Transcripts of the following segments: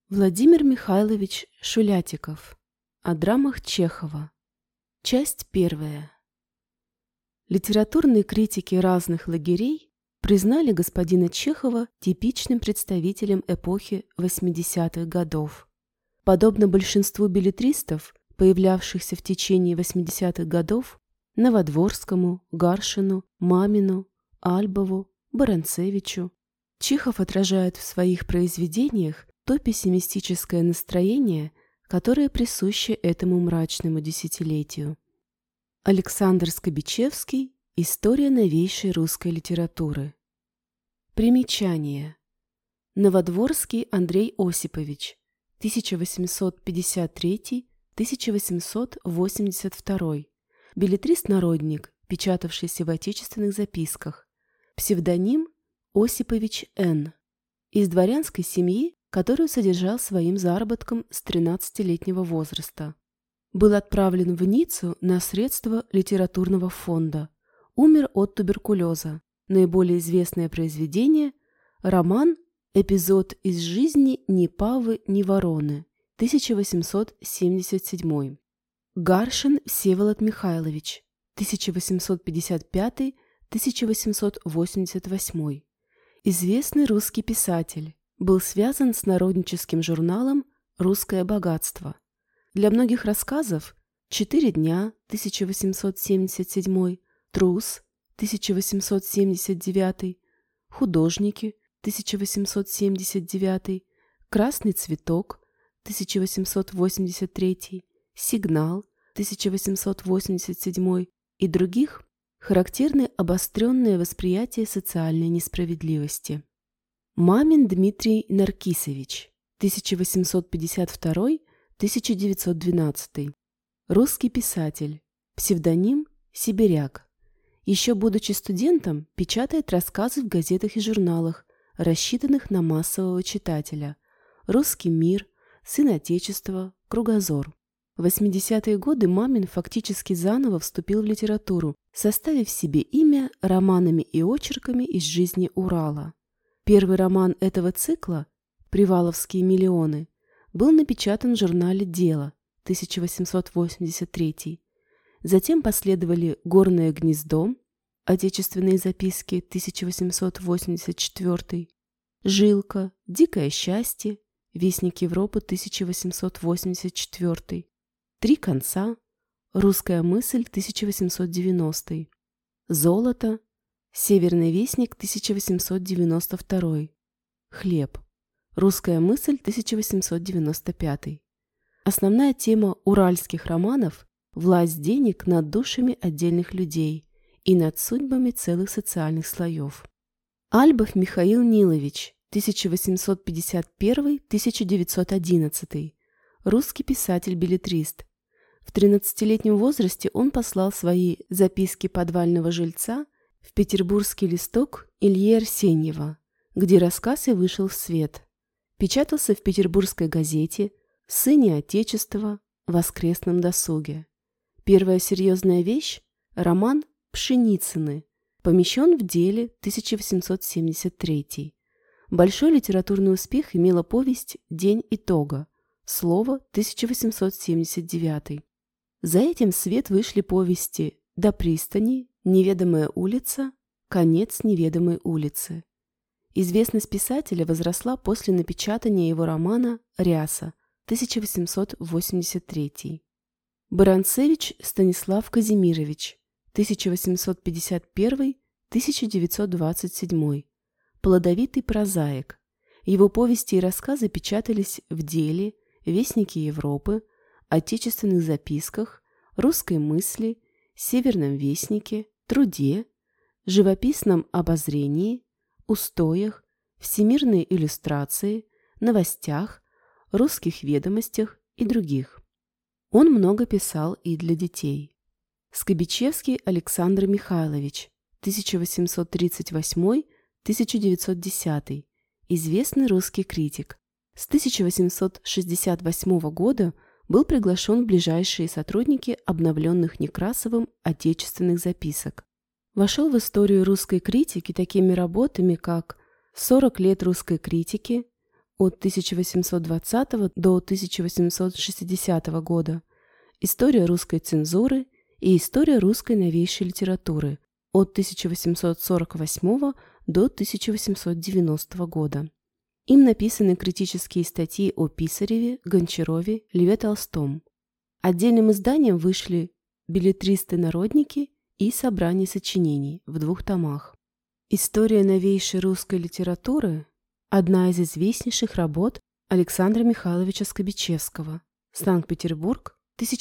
Владимир Михайлович Шулятиков. О драмах Чехова. Часть первая. Литературные критики разных лагерей признали господина Чехова типичным представителем эпохи 80-х годов. Подобно большинству беллетристов, появлявшихся в течение 80-х годов, Новодворскому, Гаршину, Мамину, Альбову, Баранцевичу, Чехов отражает в своих произведениях то пессимистическое настроение, которое присуще этому мрачному десятилетию. Александр Скобичевский. История новейшей русской литературы. Примечание. Новодворский Андрей Осипович, 1853-1882, беллетрист-народник, печатавшийся в отечественных записках, псевдоним Осипович Н., из дворянской семьи, которую содержал своим заработком с 13-летнего возраста. Был отправлен в Ниццу на средства литературного фонда. Умер от туберкулеза. Наиболее известное произведение – роман «Эпизод из жизни ни Павы, ни Вороны», 1877. Гаршин Всеволод Михайлович, 1855-1888. Известный русский писатель. Был связан с народническим журналом «Русское богатство». Для многих рассказов «4 дня» 1877, «Трус» 1879, «Художники» 1879, «Красный цветок» 1883, «Сигнал» 1887 и других характерны обостренное восприятие социальной несправедливости. Мамин Дмитрий Наркисович, 1852-1912. Русский писатель. Псевдоним Сибиряк. Еще будучи студентом, печатает рассказы в газетах и журналах, рассчитанных на массового читателя. «Русский мир», «Сын Отечества», «Кругозор». В 80-е годы Мамин фактически заново вступил в литературу, составив себе имя романами и очерками из жизни Урала. Первый роман этого цикла «Приваловские миллионы» был напечатан в журнале «Дело» 1883. Затем последовали «Горное гнездо», «Отечественные записки» 1884, «Жилка», «Дикое счастье», «Вестник Европы» 1884, «Три конца», «Русская мысль» 1890, «Золото», «Северный вестник» 1892, «Хлеб», «Русская мысль» 1895. Основная тема уральских романов – власть денег над душами отдельных людей и над судьбами целых социальных слоев. Альбов Михаил Нилович, 1851-1911, русский писатель-беллетрист. В 13-летнем возрасте он послал свои «Записки подвального жильца» в петербургский листок Ильи Арсеньева, где рассказ и вышел в свет. Печатался в петербургской газете, «Сыне Отечества», «Воскресном досуге». Первая серьезная вещь – роман «Пшеницыны», помещен в «Деле» 1873. Большой литературный успех имела повесть «День итога», «Слово» 1879. За этим в свет вышли повести «До пристани», «Неведомая улица», «Конец неведомой улицы». Известность писателя возросла после напечатания его романа «Ряса» 1883. Баранцевич Станислав Казимирович, 1851-1927. Плодовитый прозаик. Его повести и рассказы печатались в «Деле», «Вестнике Европы», «Отечественных записках», «Русской мысли», «Северном вестнике», «Труде», «Живописном обозрении», «Устоях», «Всемирной иллюстрации», «Новостях», «Русских ведомостях» и других. Он много писал и для детей. Скобичевский Александр Михайлович, 1838-1910, известный русский критик. С 1868 года был приглашен в ближайшие сотрудники обновленных Некрасовым отечественных записок. Вошел в историю русской критики такими работами, как «40 лет русской критики», от 1820 до 1860 года, история русской цензуры и история русской новейшей литературы от 1848 до 1890 года. Им написаны критические статьи о Писареве, Гончарове, Льве Толстом. Отдельным изданием вышли «Беллетристы-народники» и «Собрание сочинений» в 2 томах. История новейшей русской литературы – одна из известнейших работ Александра Михайловича Скобичевского. Санкт-Петербург,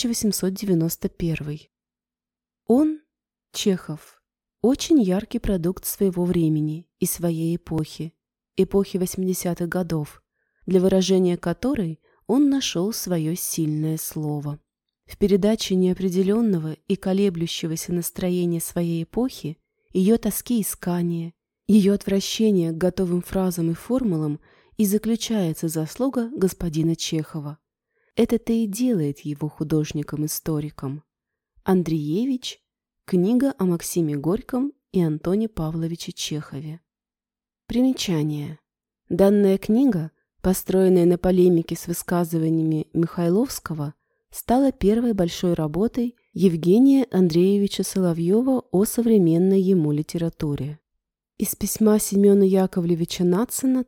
1891. Он, Чехов, очень яркий продукт своего времени и своей эпохи 80-х годов, для выражения которой он нашел свое сильное слово. В передаче неопределенного и колеблющегося настроения своей эпохи, ее тоски и искания, ее отвращение к готовым фразам и формулам и заключается заслуга господина Чехова. Это-то и делает его художником-историком. Андреевич. Книга о Максиме Горьком и Антоне Павловиче Чехове. Примечание. Данная книга, построенная на полемике с высказываниями Михайловского, стала первой большой работой Евгения Андреевича Соловьева о современной ему литературе. Из письма Семена Яковлевича Надсона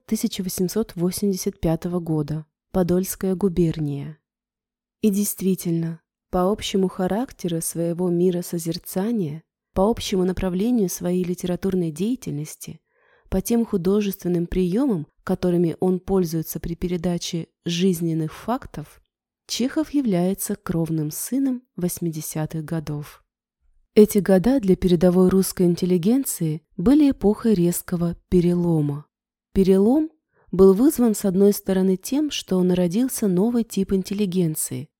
1885 года. Подольская губерния. И действительно, по общему характеру своего миросозерцания, по общему направлению своей литературной деятельности, по тем художественным приемам, которыми он пользуется при передаче жизненных фактов, Чехов является кровным сыном 80-х годов. Эти года для передовой русской интеллигенции были эпохой резкого перелома. Перелом был вызван с одной стороны тем, что народился новый тип интеллигенции,